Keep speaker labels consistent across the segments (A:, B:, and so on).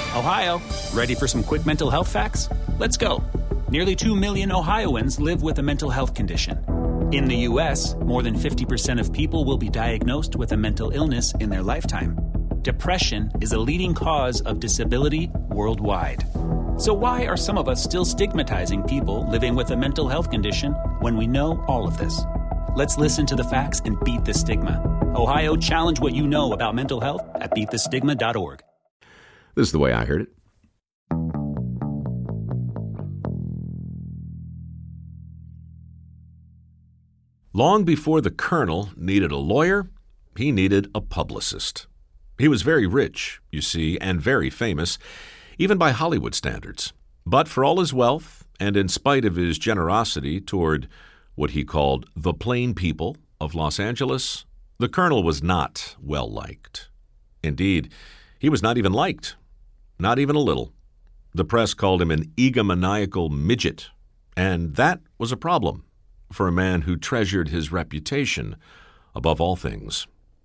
A: Ohio, ready for some quick mental health facts? Let's go. Nearly 2 million Ohioans live with a mental health condition. In the U.S., more than 50% of people will be diagnosed with a mental illness in their lifetime. Depression is a leading cause of disability worldwide. So why are some of us still stigmatizing people living with a mental health condition when we know all of this? Let's listen to the facts and beat the stigma. Ohio, challenge what you know about mental health at beatthestigma.org.
B: This is the way I heard it. Long before the Colonel needed a lawyer, he needed a publicist. He was very rich, you see, and very famous, even by Hollywood standards. But for all his wealth, and in spite of his generosity toward what he called the plain people of Los Angeles, the Colonel was not well liked. Indeed, he was not even liked. Not even a little. The press called him an egomaniacal midget, and that was a problem for a man who treasured his reputation above all things.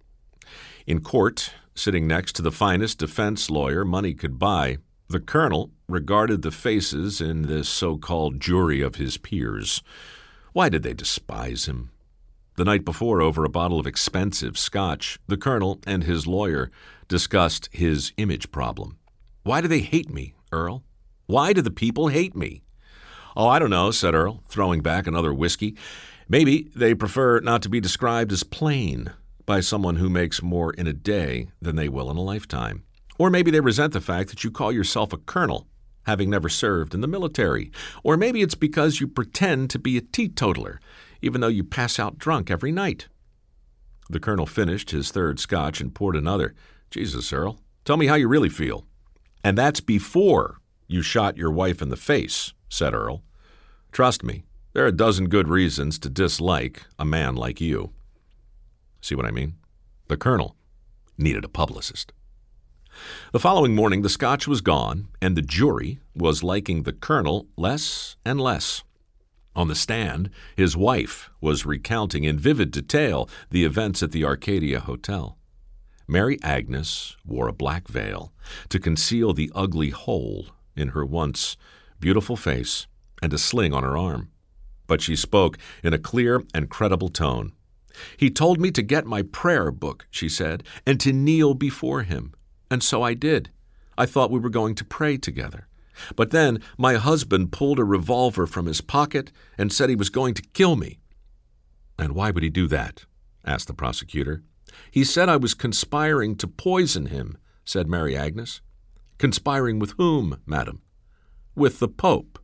B: In court, sitting next to the finest defense lawyer money could buy, the Colonel regarded the faces in this so-called jury of his peers. Why did they despise him? The night before, over a bottle of expensive scotch, the Colonel and his lawyer discussed his image problem. Why do they hate me, Earl? Why do the people hate me? Oh, I don't know, said Earl, throwing back another whiskey. Maybe they prefer not to be described as plain by someone who makes more in a day than they will in a lifetime. Or maybe they resent the fact that you call yourself a colonel, having never served in the military. Or maybe it's because you pretend to be a teetotaler, even though you pass out drunk every night. The Colonel finished his third scotch and poured another. Jesus, Earl, tell me how you really feel. And that's before you shot your wife in the face, said Earl. Trust me, there are a dozen good reasons to dislike a man like you. See what I mean? The Colonel needed a publicist. The following morning, the scotch was gone, and the jury was liking the Colonel less and less. On the stand, his wife was recounting in vivid detail the events at the Arcadia Hotel. Mary Agnes wore a black veil to conceal the ugly hole in her once beautiful face and a sling on her arm. But she spoke in a clear and credible tone. He told me to get my prayer book, she said, and to kneel before him. And so I did. I thought we were going to pray together. But then my husband pulled a revolver from his pocket and said he was going to kill me. And why would he do that? Asked the prosecutor. He said I was conspiring to poison him, said Mary Agnes. Conspiring with whom, madam? With the Pope.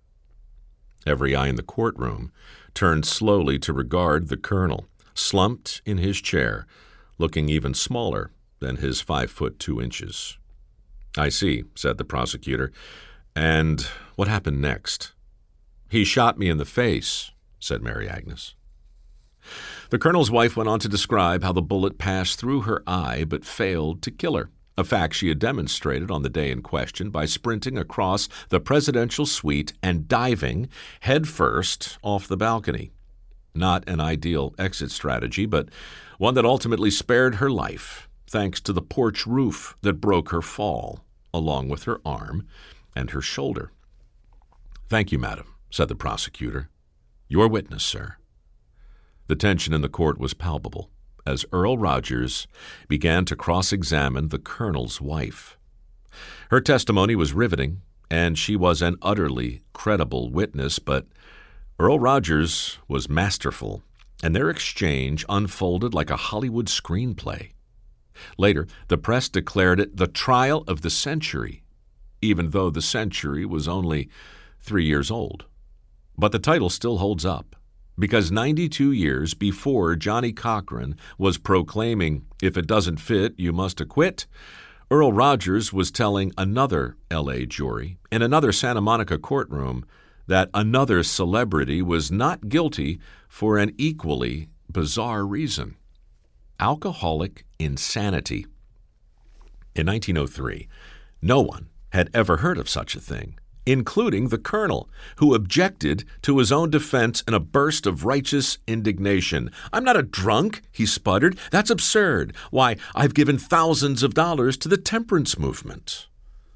B: Every eye in the courtroom turned slowly to regard the Colonel, slumped in his chair, looking even smaller than his 5'2". I see, said the prosecutor. And what happened next? He shot me in the face, said Mary Agnes. The Colonel's wife went on to describe how the bullet passed through her eye but failed to kill her, a fact she had demonstrated on the day in question by sprinting across the presidential suite and diving headfirst off the balcony. Not an ideal exit strategy, but one that ultimately spared her life, thanks to the porch roof that broke her fall, along with her arm and her shoulder. Thank you, madam, said the prosecutor. Your witness, sir. The tension in the court was palpable as Earl Rogers began to cross-examine the Colonel's wife. Her testimony was riveting, and she was an utterly credible witness, but Earl Rogers was masterful, and their exchange unfolded like a Hollywood screenplay. Later, the press declared it the trial of the century, even though the century was only 3 years old. But the title still holds up, because 92 years before Johnny Cochran was proclaiming, if it doesn't fit, you must acquit, Earl Rogers was telling another L.A. jury in another Santa Monica courtroom that another celebrity was not guilty for an equally bizarre reason: alcoholic insanity. In 1903, no one had ever heard of such a thing, including the Colonel, who objected to his own defense in a burst of righteous indignation. "I'm not a drunk," he sputtered. "That's absurd. Why, I've given thousands of dollars to the temperance movement."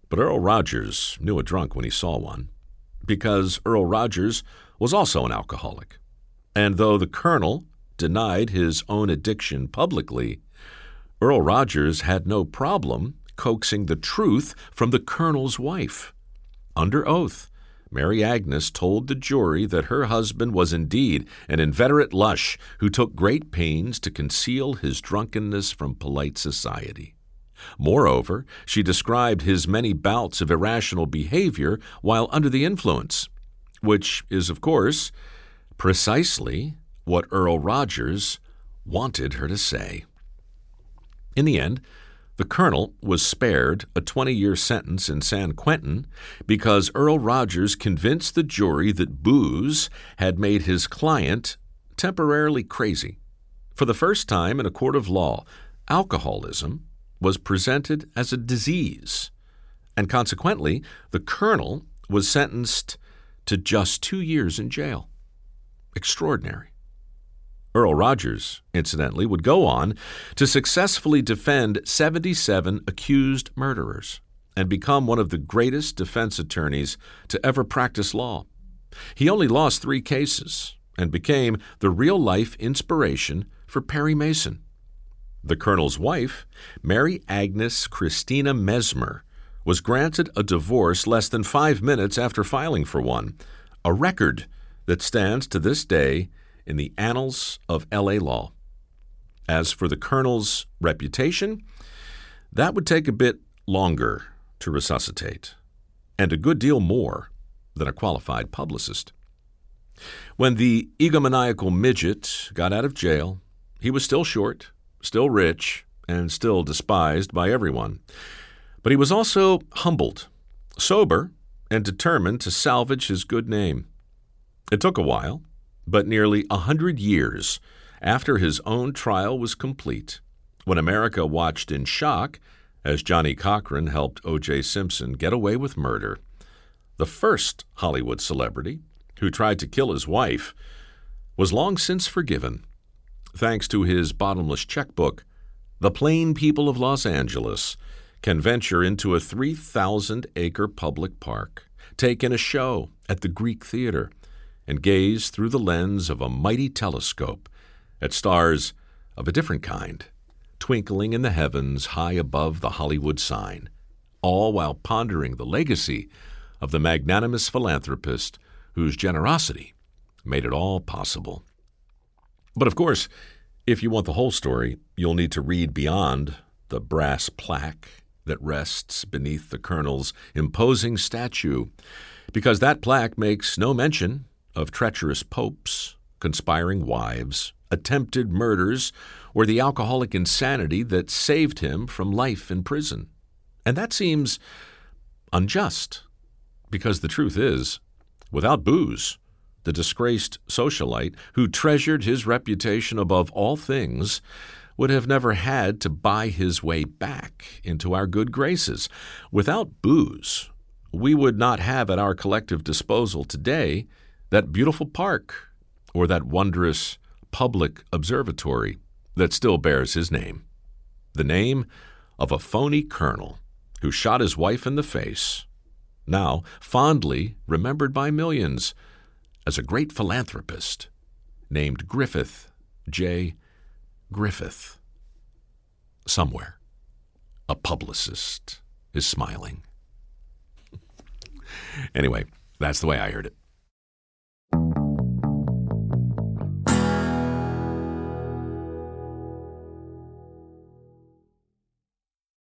B: But Earl Rogers knew a drunk when he saw one, because Earl Rogers was also an alcoholic. And though the Colonel denied his own addiction publicly, Earl Rogers had no problem coaxing the truth from the Colonel's wife. Under oath, Mary Agnes told the jury that her husband was indeed an inveterate lush who took great pains to conceal his drunkenness from polite society. Moreover, she described his many bouts of irrational behavior while under the influence, which is, of course, precisely what Earl Rogers wanted her to say. In the end, the Colonel was spared a 20-year sentence in San Quentin because Earl Rogers convinced the jury that booze had made his client temporarily crazy. For the first time in a court of law, alcoholism was presented as a disease, and consequently, the Colonel was sentenced to just 2 years in jail. Extraordinary. Earl Rogers, incidentally, would go on to successfully defend 77 accused murderers and become one of the greatest defense attorneys to ever practice law. He only lost 3 cases and became the real-life inspiration for Perry Mason. The Colonel's wife, Mary Agnes Christina Mesmer, was granted a divorce less than 5 minutes after filing for one, a record that stands to this day in the annals of L.A. law. As for the Colonel's reputation, that would take a bit longer to resuscitate, and a good deal more than a qualified publicist. When the egomaniacal midget got out of jail, he was still short, still rich, and still despised by everyone. But he was also humbled, sober, and determined to salvage his good name. It took a while, but nearly 100 years after his own trial was complete, when America watched in shock as Johnny Cochran helped O.J. Simpson get away with murder, the first Hollywood celebrity who tried to kill his wife was long since forgiven, thanks to his bottomless checkbook. The plain people of Los Angeles can venture into a 3,000-acre public park, take in a show at the Greek Theater, and gaze through the lens of a mighty telescope at stars of a different kind, twinkling in the heavens high above the Hollywood sign, all while pondering the legacy of the magnanimous philanthropist whose generosity made it all possible. But of course, if you want the whole story, you'll need to read beyond the brass plaque that rests beneath the Colonel's imposing statue, because that plaque makes no mention of treacherous popes, conspiring wives, attempted murders, or the alcoholic insanity that saved him from life in prison. And that seems unjust, because the truth is, without booze, the disgraced socialite who treasured his reputation above all things would have never had to buy his way back into our good graces. Without booze, we would not have at our collective disposal today that beautiful park or that wondrous public observatory that still bears his name, the name of a phony colonel who shot his wife in the face, now fondly remembered by millions as a great philanthropist named Griffith J. Griffith. Somewhere, a publicist is smiling. Anyway, that's the way I heard it.